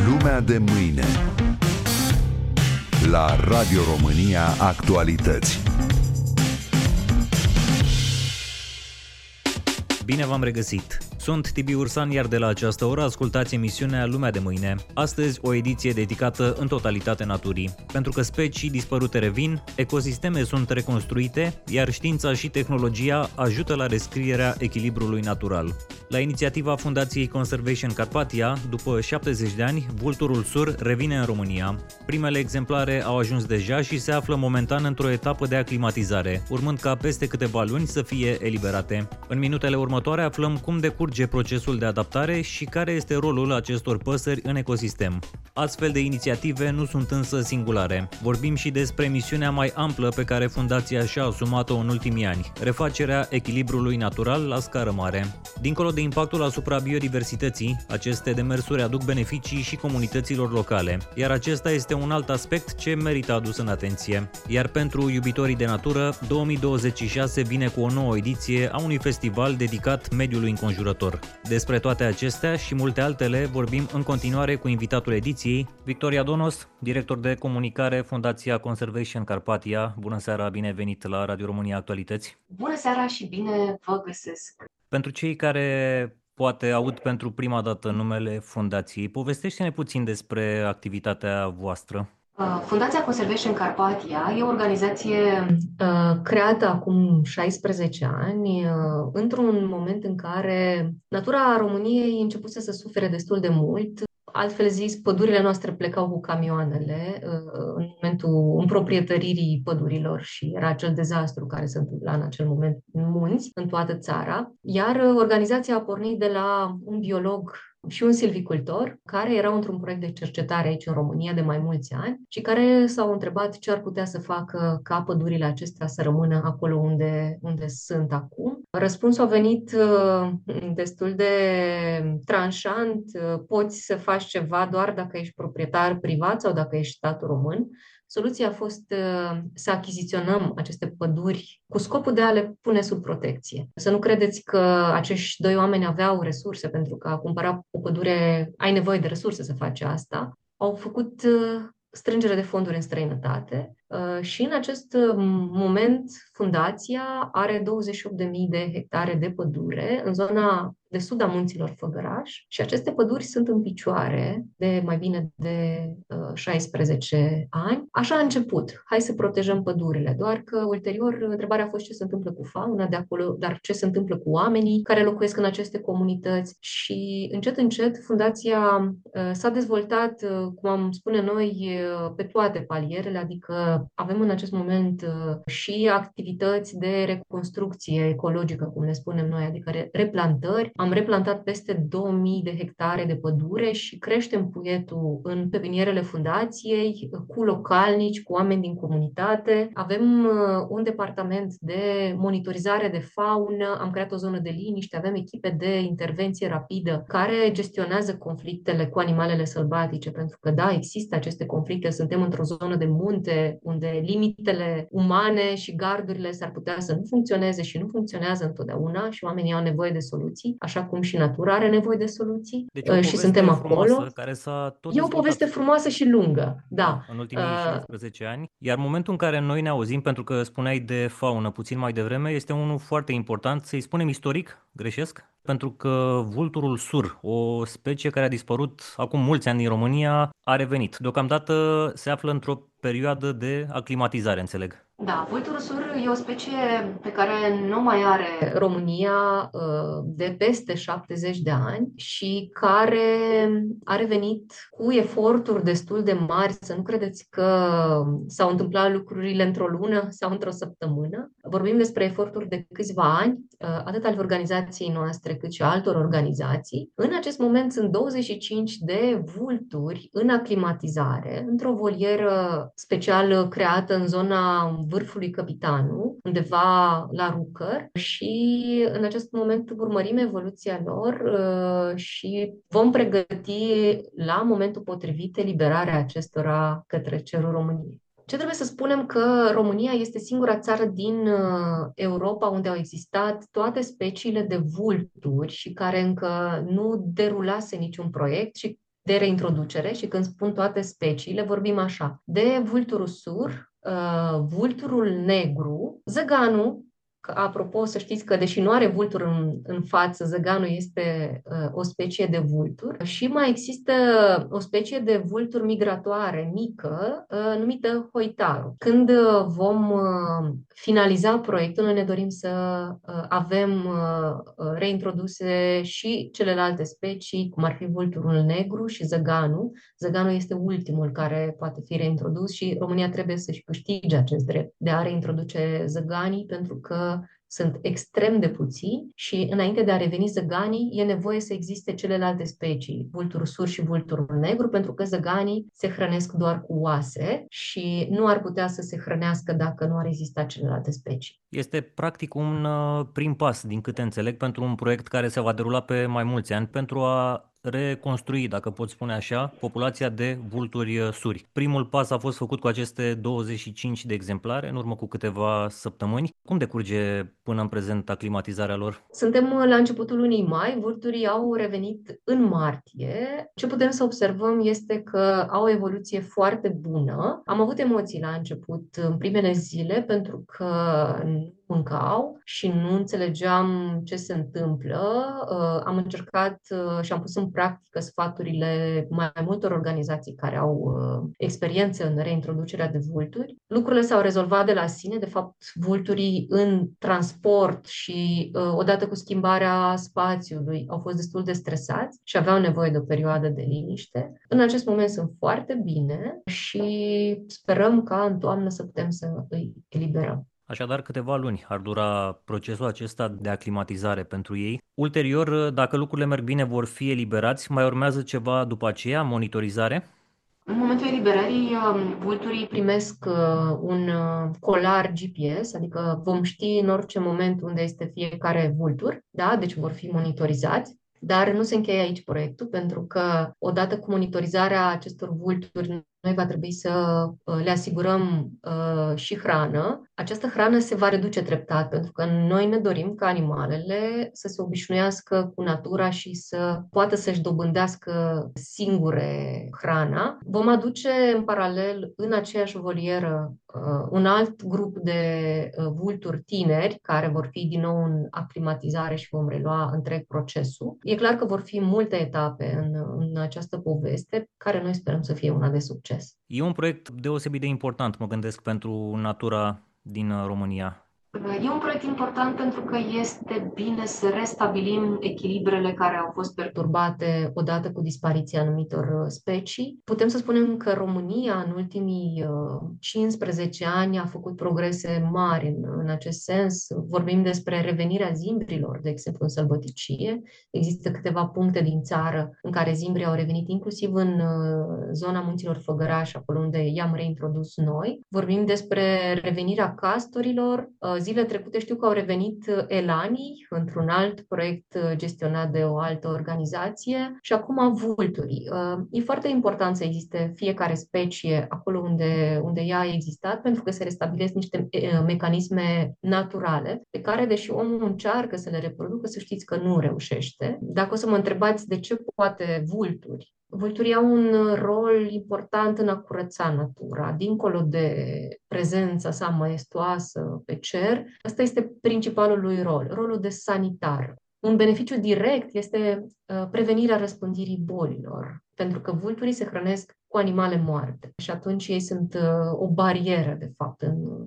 Lumea de mâine la Radio România Actualități. Bine v-am regăsit! Sunt Tibi Ursan, iar de la această oră ascultați emisiunea Lumea de mâine. Astăzi o ediție dedicată în totalitate naturii. Pentru că specii dispărute revin, ecosisteme sunt reconstruite, iar știința și tehnologia ajută la rescrierea echilibrului natural. La inițiativa Fundației Conservation Carpathia, după 70 de ani, vulturul sur revine în România. Primele exemplare au ajuns deja și se află momentan într-o etapă de aclimatizare, urmând ca peste câteva luni să fie eliberate. În minutele următoare aflăm cum decurge procesul de adaptare și care este rolul acestor păsări în ecosistem. Astfel de inițiative nu sunt însă singulare. Vorbim și despre misiunea mai amplă pe care Fundația și-a asumat-o în ultimii ani, refacerea echilibrului natural la scară mare. Dincolo de impactul asupra biodiversității, aceste demersuri aduc beneficii și comunităților locale, iar acesta este un alt aspect ce merită adus în atenție. Iar pentru iubitorii de natură, 2026 vine cu o nouă ediție a unui festival dedicat mediului înconjurător. Despre toate acestea și multe altele vorbim în continuare cu invitatul ediției, Victoria Donos, director de comunicare Fundația Conservation Carpathia. Bună seara, bine venit la Radio România Actualități! Bună seara și bine vă găsesc! Pentru cei care poate aud pentru prima dată numele Fundației, povestește-ne puțin despre activitatea voastră. Fundația Conservation Carpathia e o organizație creată acum 16 ani, într-un moment în care natura României începuse să sufere destul de mult. Altfel zis, pădurile noastre plecau cu camioanele în momentul împroprietăririi pădurilor și era acel dezastru care se întâmpla în acel moment în munți, în toată țara. Iar organizația a pornit de la un biolog și un silvicultor care erau într-un proiect de cercetare aici în România de mai mulți ani și care s-au întrebat ce ar putea să facă ca pădurile acestea să rămână acolo unde sunt acum. Răspunsul a venit destul de tranșant. Poți să faci ceva doar dacă ești proprietar privat sau dacă ești stat român. Soluția a fost să achiziționăm aceste păduri cu scopul de a le pune sub protecție. Să nu credeți că acești doi oameni aveau resurse, pentru că a cumpăra o pădure ai nevoie de resurse să faci asta. Au făcut strângere de fonduri în străinătate și în acest moment fundația are 28.000 de hectare de pădure în zona de sud a munților Făgăraș și aceste păduri sunt în picioare de mai bine de 16 ani. Așa a început. Hai să protejăm pădurile. Doar că ulterior întrebarea a fost ce se întâmplă cu fauna de acolo, dar ce se întâmplă cu oamenii care locuiesc în aceste comunități și încet, încet fundația s-a dezvoltat, cum am spune noi, pe toate palierele, adică avem în acest moment și activități de reconstrucție ecologică, cum le spunem noi, adică replantări. Am replantat peste 2000 de hectare de pădure și creștem puietul în pepinierele fundației, cu localnici, cu oameni din comunitate. Avem un departament de monitorizare de faună, am creat o zonă de liniște, avem echipe de intervenție rapidă care gestionează conflictele cu animalele sălbatice, pentru că da, există aceste conflicte, suntem într-o zonă de munte unde limitele umane și gardurile s-ar putea să nu funcționeze și nu funcționează întotdeauna și oamenii au nevoie de soluții, așa cum și natura are nevoie de soluții. Deci și suntem acolo. Care s-a tot e o poveste frumoasă și lungă, da. În ultimii 16 ani. Iar momentul în care noi ne auzim, pentru că spuneai de faună puțin mai devreme, este unul foarte important, să-i spunem istoric, greșesc? Pentru că vulturul sur, o specie care a dispărut acum mulți ani din România, a revenit. Deocamdată se află într-o perioadă de aclimatizare, înțeleg. Da, vulturul sur e o specie pe care nu mai are România de peste 70 de ani și care a revenit cu eforturi destul de mari. Să nu credeți că s-au întâmplat lucrurile într-o lună sau într-o săptămână. Vorbim despre eforturi de câțiva ani, atât al organizației noastre cât și altor organizații. În acest moment sunt 25 de vulturi în aclimatizare, într-o volieră special creată în zona vârfului Capitanu, undeva la Rucăr și în acest moment urmărim evoluția lor și vom pregăti la momentul potrivit eliberarea acestora către cerul României. Ce trebuie să spunem că România este singura țară din Europa unde au existat toate speciile de vulturi și care încă nu derulase niciun proiect și de reintroducere și când spun toate speciile, vorbim așa, de vulturul sur, vulturul negru, zăganul. Apropo, să știți că deși nu are vultur în față, zăganul este o specie de vultur și mai există o specie de vultur migratoare mică numită hoitaru. Când vom finaliza proiectul, noi ne dorim să avem reintroduse și celelalte specii, cum ar fi vulturul negru și zăganul. Zăganul este ultimul care poate fi reintrodus și România trebuie să-și câștige acest drept de a reintroduce zăganii, pentru că sunt extrem de puțini și înainte de a reveni zăganii e nevoie să existe celelalte specii, vulturul sur și vulturul negru, pentru că zăganii se hrănesc doar cu oase și nu ar putea să se hrănească dacă nu ar exista celelalte specii. Este practic un prim pas, din câte înțeleg, pentru un proiect care se va derula pe mai mulți ani pentru a reconstrui, dacă pot spune așa, populația de vulturi suri. Primul pas a fost făcut cu aceste 25 de exemplare în urmă cu câteva săptămâni. Cum decurge până în prezent aclimatizarea lor? Suntem la începutul lunii mai, vulturii au revenit în martie. Ce putem să observăm este că au o evoluție foarte bună. Am avut emoții la început, în primele zile, pentru că nu mâncau și nu înțelegeam ce se întâmplă. Am încercat și am pus în practică sfaturile mai multor organizații care au experiență în reintroducerea de vulturi. Lucrurile s-au rezolvat de la sine. De fapt, vulturii în transport și odată cu schimbarea spațiului au fost destul de stresați și aveau nevoie de o perioadă de liniște. În acest moment sunt foarte bine și sperăm ca în toamnă să putem să îi eliberăm. Așadar, câteva luni ar dura procesul acesta de aclimatizare pentru ei. Ulterior, dacă lucrurile merg bine, vor fi eliberați. Mai urmează ceva după aceea, monitorizare? În momentul eliberării, vulturii primesc un colar GPS, adică vom ști în orice moment unde este fiecare vultur, da? Deci vor fi monitorizați. Dar nu se încheie aici proiectul, pentru că odată cu monitorizarea acestor vulturi, noi va trebui să le asigurăm și hrană. Această hrană se va reduce treptat, pentru că noi ne dorim ca animalele să se obișnuiască cu natura și să poată să-și dobândească singure hrana. Vom aduce în paralel în aceeași volieră un alt grup de vulturi tineri care vor fi din nou în aclimatizare și vom relua întreg procesul. E clar că vor fi multe etape în această poveste, care noi sperăm să fie una de succes. E un proiect deosebit de important, mă gândesc, pentru natura din România. E un proiect important pentru că este bine să restabilim echilibrele care au fost perturbate odată cu dispariția anumitor specii. Putem să spunem că România în ultimii 15 ani a făcut progrese mari în acest sens. Vorbim despre revenirea zimbrilor, de exemplu, în sălbăticie. Există câteva puncte din țară în care zimbrii au revenit, inclusiv în zona munților Făgăraș, acolo unde i-am reintrodus noi. Vorbim despre revenirea castorilor. Zilele trecute știu că au revenit elanii într-un alt proiect gestionat de o altă organizație și acum vulturii. E foarte important să existe fiecare specie acolo unde ea a existat, pentru că se restabilesc niște mecanisme naturale pe care, deși omul încearcă să le reproducă, să știți că nu reușește. Dacă o să mă întrebați de ce poate vulturi, vulturii au un rol important în a curăța natura, dincolo de prezența sa maestoasă pe cer. Asta este principalul lui rol, rolul de sanitar. Un beneficiu direct este prevenirea răspândirii bolilor, pentru că vulturii se hrănesc cu animale moarte și atunci ei sunt o barieră, de fapt,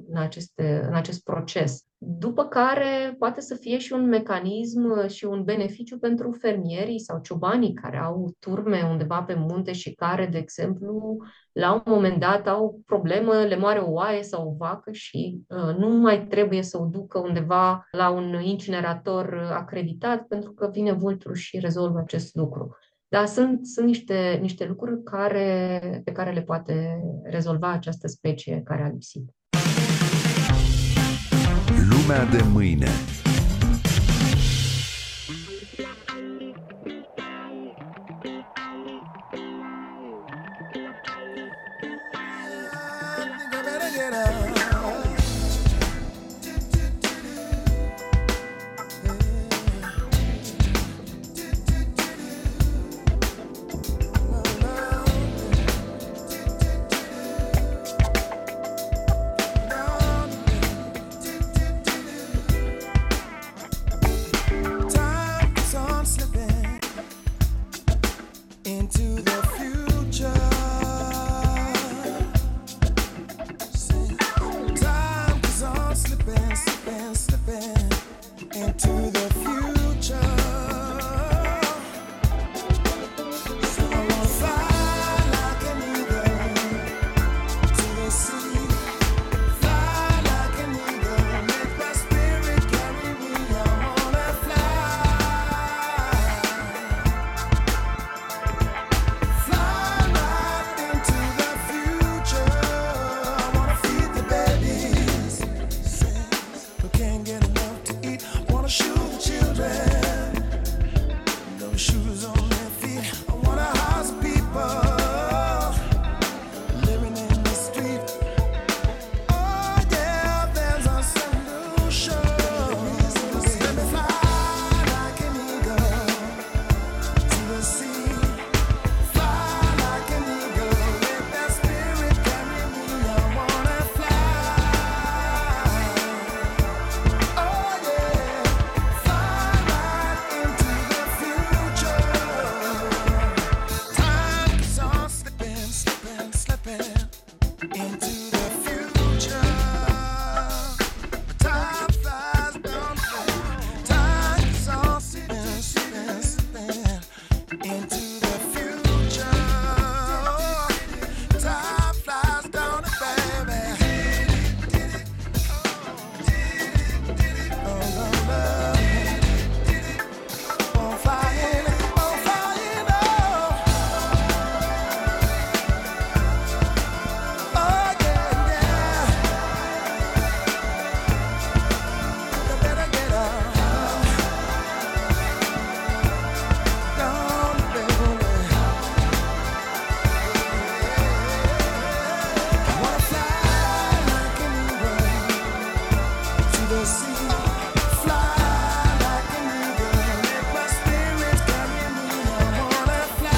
în acest proces. După care poate să fie și un mecanism și un beneficiu pentru fermierii sau ciobanii care au turme undeva pe munte și care, de exemplu, la un moment dat au problemă, le moare o oaie sau o vacă și nu mai trebuie să o ducă undeva la un incinerator acreditat, pentru că vine vulturul și rezolvă acest lucru. Dar sunt niște lucruri pe care le poate rezolva această specie care a lipsit. Lumea de mâine. into the future. Time is on slipping, slipping, slipping into the future. So I wanna fly like an eagle to the sea. Fly like an eagle, make my spirit carry me. I wanna fly. Fly right into the future. I wanna feed the babies who can't get enough to eat. Wanna shoot the children, no shoes on their feet. I wanna house people living in the street. Oh yeah, there's a solution. Let me fly like an eagle to the sea. Fly like an eagle, let that spirit carry me. I wanna fly. Oh yeah, fly right into the future. Time keeps on slipping, slipping, slipping into the future. Time flies down, time keeps on slipping, slipping, slipping into the future. Time flies down, baby. Oh, love, love. On flying, oh. Oh, yeah, yeah. You better get up. Down, baby. I wanna fly like an eagle to the sea. Fly like an eagle, let my spirit carry me. I wanna fly.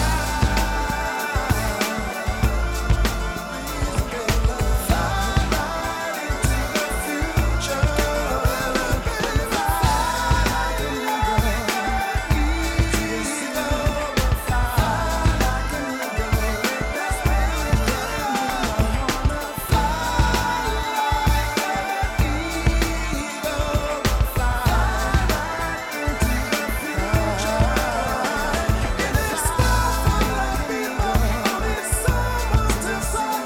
Fly right into the future. Fly like an eagle to the sea. Fly like an eagle, let that spirit carry me. I wanna fly like an eagle. Fly right into the future. And it's far from like people, it's so much to see.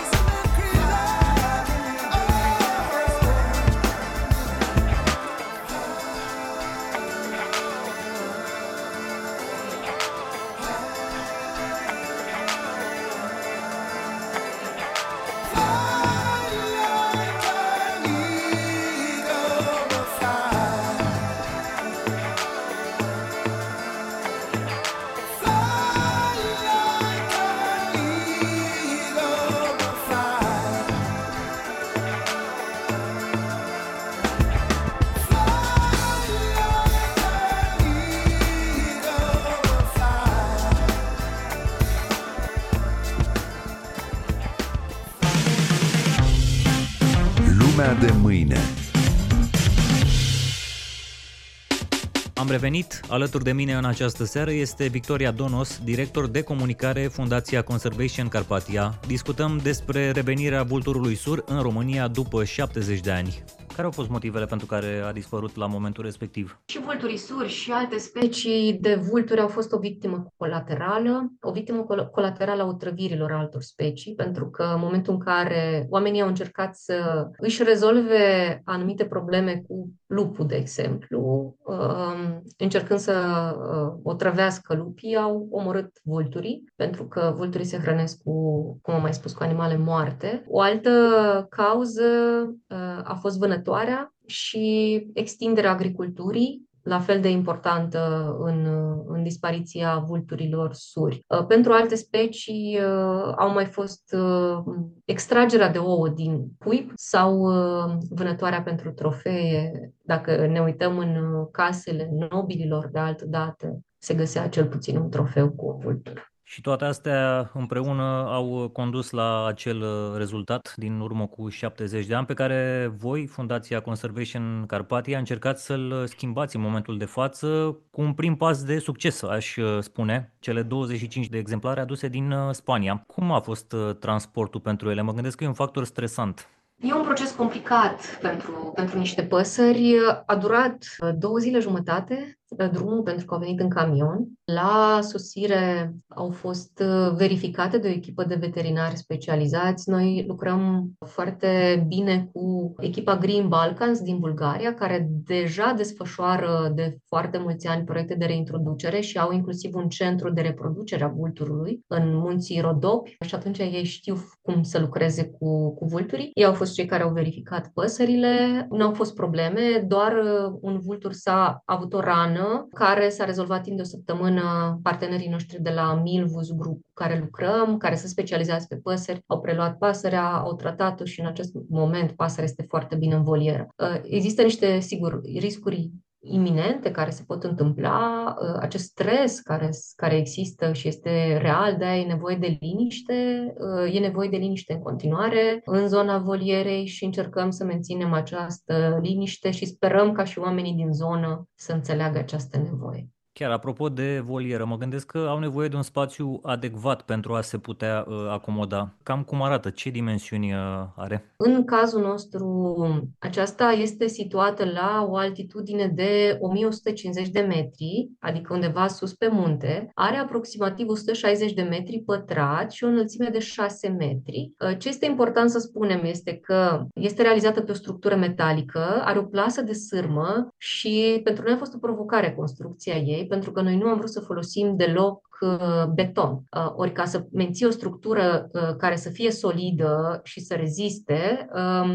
Lumea de mâine. Am revenit, alături de mine în această seară este Victoria Donos, director de comunicare Fundația Conservation Carpathia. Discutăm despre revenirea vulturului sur în România după 70 de ani. Care au fost motivele pentru care a dispărut la momentul respectiv? Și vulturii suri și alte specii de vulturi au fost o victimă colaterală a otrăvirilor altor specii, pentru că în momentul în care oamenii au încercat să își rezolve anumite probleme cu lupul, de exemplu, încercând să otrăvească lupii, au omorât vulturii, pentru că vulturii se hrănesc cu, cum am mai spus, cu animale moarte. O altă cauză a fost vânătoarea și extinderea agriculturii, la fel de importantă în dispariția vulturilor suri. Pentru alte specii au mai fost extragerea de ouă din cuib sau vânătoarea pentru trofee. Dacă ne uităm în casele nobililor de altă dată, se găsea cel puțin un trofeu cu o vultură. Și toate astea împreună au condus la acel rezultat din urmă cu 70 de ani pe care voi, Fundația Conservation Carpathia, încercați să-l schimbați în momentul de față cu un prim pas de succes, aș spune, cele 25 de exemplare aduse din Spania. Cum a fost transportul pentru ele? Mă gândesc că e un factor stresant. E un proces complicat pentru niște păsări. A durat 2 zile jumătate drumul pentru că au venit în camion. La sosire au fost verificate de o echipă de veterinari specializați. Noi lucrăm foarte bine cu echipa Green Balkans din Bulgaria, care deja desfășoară de foarte mulți ani proiecte de reintroducere și au inclusiv un centru de reproducere a vulturului în munții Rodopi și atunci ei știu cum să lucreze cu vulturii. Ei au fost cei care au verificat păsările, nu au fost probleme, doar un vultur a avut o rană care s-a rezolvat timp de o săptămână. Partenerii noștri de la Milvus Group cu care lucrăm, care sunt specializați pe păsări, au preluat pasărea, au tratat-o și în acest moment pasărea este foarte bine în volieră. Există niște, sigur, riscuri iminente care se pot întâmpla, acest stres care există și este real, de-aia e nevoie de liniște, e nevoie de liniște în continuare în zona volierei și încercăm să menținem această liniște și sperăm ca și oamenii din zonă să înțeleagă această nevoie. Chiar apropo de volieră, mă gândesc că au nevoie de un spațiu adecvat pentru a se putea acomoda. Cam cum arată? Ce dimensiuni are? În cazul nostru, aceasta este situată la o altitudine de 1150 de metri, adică undeva sus pe munte, are aproximativ 160 de metri pătrați și o înălțime de 6 metri. Ce este important să spunem este că este realizată pe o structură metalică, are o plasă de sârmă și pentru noi a fost o provocare construcția ei, pentru că noi nu am vrut să folosim deloc beton. Ori ca să menții o structură care să fie solidă și să reziste,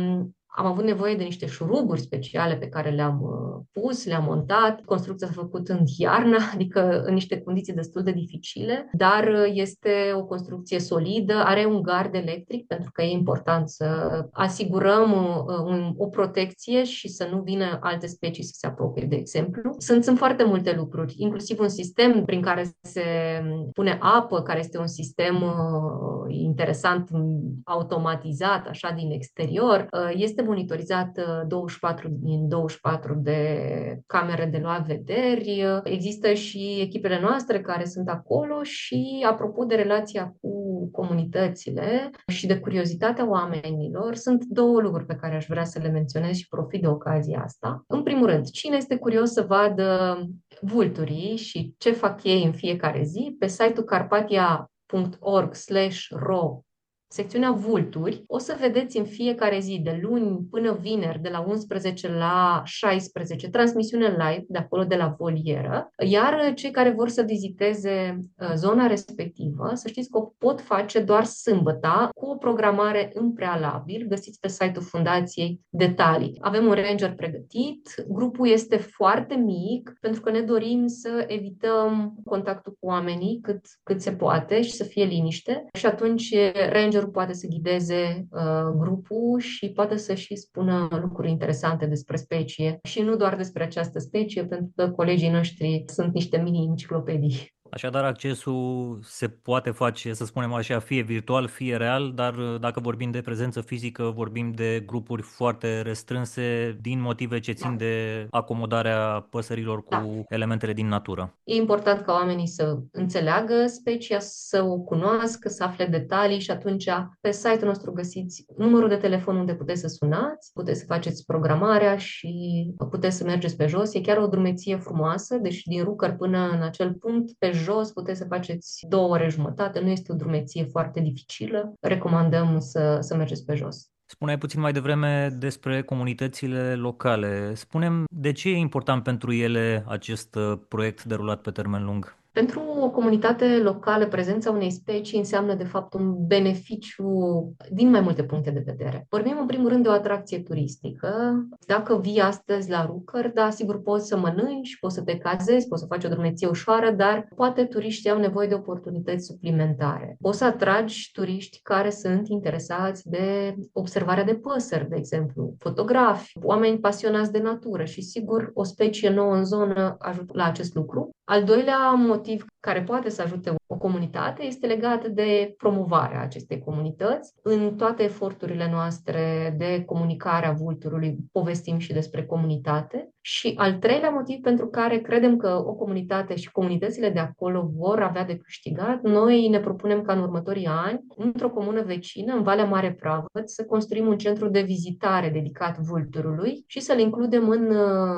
am avut nevoie de niște șuruburi speciale pe care le-am pus, le-am montat. Construcția s-a făcut în iarnă, adică în niște condiții destul de dificile, dar este o construcție solidă, are un gard electric pentru că e important să asigurăm o protecție și să nu vină alte specii să se apropie, de exemplu. Sunt foarte multe lucruri, inclusiv un sistem prin care se pune apă, care este un sistem interesant, automatizat, așa, din exterior. Este monitorizat 24 din 24 de camere de luat vederi. Există și echipele noastre care sunt acolo și, apropo de relația cu comunitățile și de curiozitatea oamenilor, sunt două lucruri pe care aș vrea să le menționez și profit de ocazia asta. În primul rând, cine este curios să vadă vulturii și ce fac ei în fiecare zi, pe site-ul carpathia.org/ro, secțiunea vulturi, o să vedeți în fiecare zi, de luni până vineri, de la 11 la 16, transmisiune live de acolo, de la volieră, iar cei care vor să viziteze zona respectivă, să știți că o pot face doar sâmbătă, cu o programare în prealabil. Găsiți pe site-ul Fundației detalii. Avem un ranger pregătit, grupul este foarte mic, pentru că ne dorim să evităm contactul cu oamenii cât se poate și să fie liniște. Și atunci rangerul poate să ghideze grupul și poate să și spună lucruri interesante despre specie și nu doar despre această specie, pentru că colegii noștri sunt niște mini-enciclopedii. Așadar, accesul se poate face, să spunem așa, fie virtual, fie real, dar dacă vorbim de prezență fizică, vorbim de grupuri foarte restrânse din motive ce țin de acomodarea păsărilor cu elementele din natură. E important ca oamenii să înțeleagă specia, să o cunoască, să afle detalii și atunci pe site-ul nostru găsiți numărul de telefon unde puteți să sunați, puteți să faceți programarea și puteți să mergeți pe jos. E chiar o drumeție frumoasă, deci din Rucăr până în acel punct, pe jos puteți să faceți 2 ore jumătate, nu este o drumeție foarte dificilă. Recomandăm să mergeți pe jos. Spuneai puțin mai devreme despre comunitățile locale. Spune-mi de ce e important pentru ele acest proiect derulat pe termen lung? Pentru o comunitate locală, prezența unei specii înseamnă, de fapt, un beneficiu din mai multe puncte de vedere. Vorbim, în primul rând, de o atracție turistică. Dacă vii astăzi la Rucăr, da, sigur, poți să mănânci, poți să te cazezi, poți să faci o drumeție ușoară, dar poate turiștii au nevoie de oportunități suplimentare. Poți să atragi turiști care sunt interesați de observarea de păsări, de exemplu, fotografi, oameni pasionați de natură și, sigur, o specie nouă în zonă ajută la acest lucru. Al doilea motiv care poate să ajute o comunitate este legat de promovarea acestei comunități. În toate eforturile noastre de comunicare a vulturului povestim și despre comunitate. Și al treilea motiv pentru care credem că o comunitate și comunitățile de acolo vor avea de câștigat, noi ne propunem ca în următorii ani, într-o comună vecină, în Valea Mare Pravăt, să construim un centru de vizitare dedicat vulturului și să-l includem în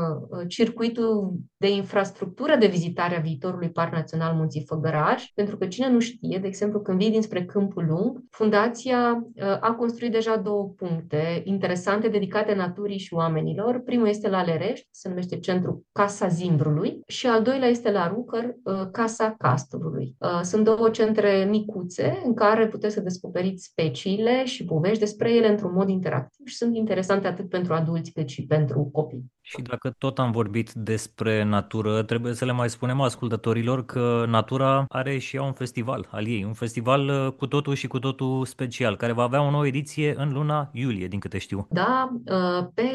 circuitul de infrastructură de vizitare a viitorului Parc Național Munții Făgăraș, pentru că cine nu știe, de exemplu, când vii dinspre Câmpul Lung, Fundația a construit deja 2 puncte interesante dedicate naturii și oamenilor. Primul este la Lerești, se numește Centru Casa Zimbrului, și al doilea este la Rucăr, Casa Castorului. Sunt 2 centre micuțe în care puteți să descoperiți speciile și povești despre ele într-un mod interactiv și sunt interesante atât pentru adulți cât și pentru copii. Și dacă tot am vorbit despre natură, trebuie să le mai spunem ascultătorilor că natura are și ea un festival al ei, un festival cu totul și cu totul special, care va avea o nouă ediție în luna iulie, din câte știu. Da, pe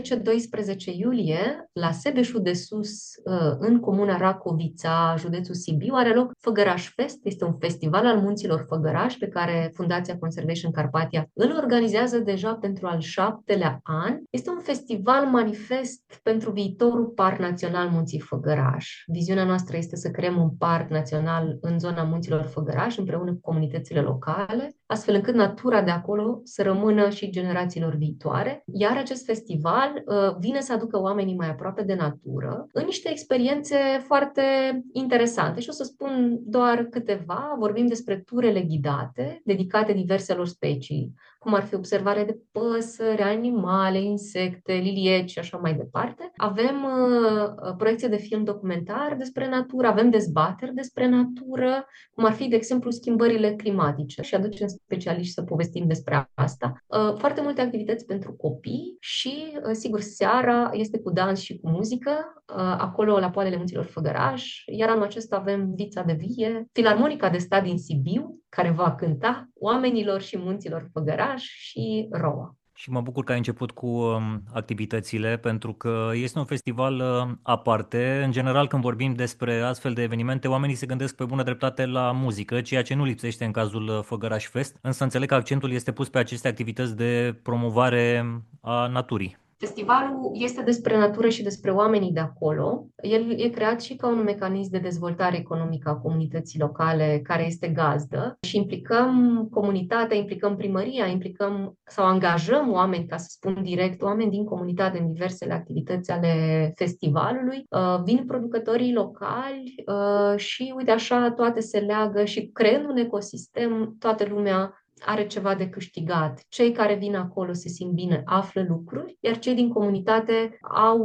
10-12 iulie, la Sebeșul de Sus, în comuna Racovița, județul Sibiu, are loc Făgăraș Fest. Este un festival al munților Făgăraș pe care Fundația Conservation Carpathia îl organizează deja pentru al 7-lea an. Este un festival manifest pentru viitorul Parc Național Munții Făgăraș. Viziunea noastră este să creăm un parc național în zona munților Făgăraș împreună cu comunitățile locale, astfel încât natura de acolo să rămână și generațiilor viitoare. Iar acest festival vine să aducă oamenii mai aproape de natură în niște experiențe foarte interesante. Și o să spun doar câteva. Vorbim despre turele ghidate, dedicate diverselor specii, cum ar fi observare de păsări, animale, insecte, lilieci și așa mai departe. Avem proiecție de film documentar despre natură, avem dezbateri despre natură, cum ar fi, de exemplu, schimbările climatice și aducem specialiști să povestim despre asta. Foarte multe activități pentru copii și, sigur, seara este cu dans și cu muzică, acolo la Poalele Munților Făgăraș, iar anul acesta avem Vița de Vie, Filarmonica de Stat din Sibiu, care va cânta Oamenilor și Munților Făgăraș și Roa. Și mă bucur că ai început cu activitățile, pentru că este un festival aparte. În general, când vorbim despre astfel de evenimente, oamenii se gândesc pe bună dreptate la muzică, ceea ce nu lipsește în cazul Făgăraș Fest, însă înțeleg că accentul este pus pe aceste activități de promovare a naturii. Festivalul este despre natură și despre oamenii de acolo. El e creat și ca un mecanism de dezvoltare economică a comunității locale care este gazdă și implicăm comunitatea, implicăm primăria, implicăm sau angajăm oameni, ca să spun direct, oameni din comunitate în diversele activități ale festivalului. Vin producătorii locali și uite așa toate se leagă și creând un ecosistem, toată lumea are ceva de câștigat. Cei care vin acolo se simt bine, află lucruri, iar cei din comunitate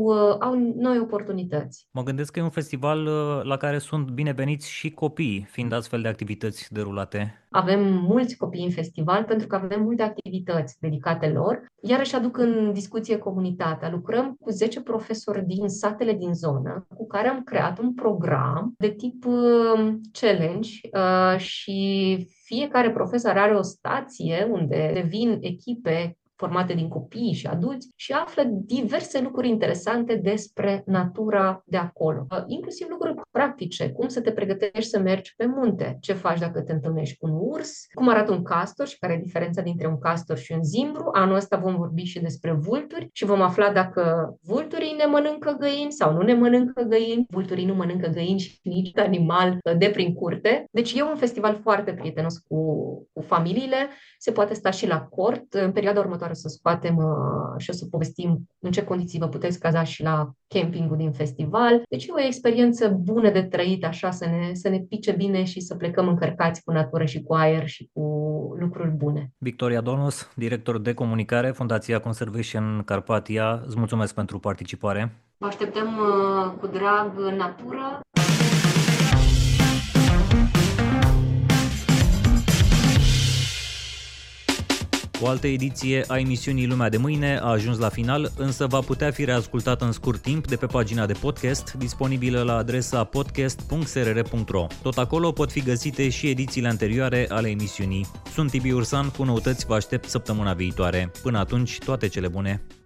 au noi oportunități. Mă gândesc că e un festival la care sunt bineveniți și copiii, fiind astfel de activități derulate. Avem mulți copii în festival pentru că avem multe activități dedicate lor. Iarăși aduc în discuție comunitatea. Lucrăm cu 10 profesori din satele din zonă cu care am creat un program de tip challenge și fiecare profesor are o stație unde vin echipe formate din copii și adulți și află diverse lucruri interesante despre natura de acolo. Inclusiv lucruri practice, cum să te pregătești să mergi pe munte, ce faci dacă te întâlnești cu un urs, cum arată un castor și care e diferența dintre un castor și un zimbru. Anul ăsta vom vorbi și despre vulturi și vom afla dacă vulturii ne mănâncă găini sau nu ne mănâncă găini. Vulturii nu mănâncă găini și nici animal de prin curte. Deci e un festival foarte prietenos cu familiile. Se poate sta și la cort. În perioada următoare o să scoatem și o să povestim în ce condiții vă puteți caza și la campingul din festival. Deci e o experiență bună de trăit, așa, să ne pice bine și să plecăm încărcați cu natură și cu aer și cu lucruri bune. Victoria Donos, director de comunicare, Fundația Conservation Carpathia, îți mulțumesc pentru participare. Vă așteptăm cu drag în natură. O altă ediție a emisiunii Lumea de Mâine a ajuns la final, însă va putea fi reascultată în scurt timp de pe pagina de podcast, disponibilă la adresa podcast.srr.ro. Tot acolo pot fi găsite și edițiile anterioare ale emisiunii. Sunt Tibi Ursan, cu noutăți vă aștept săptămâna viitoare. Până atunci, toate cele bune!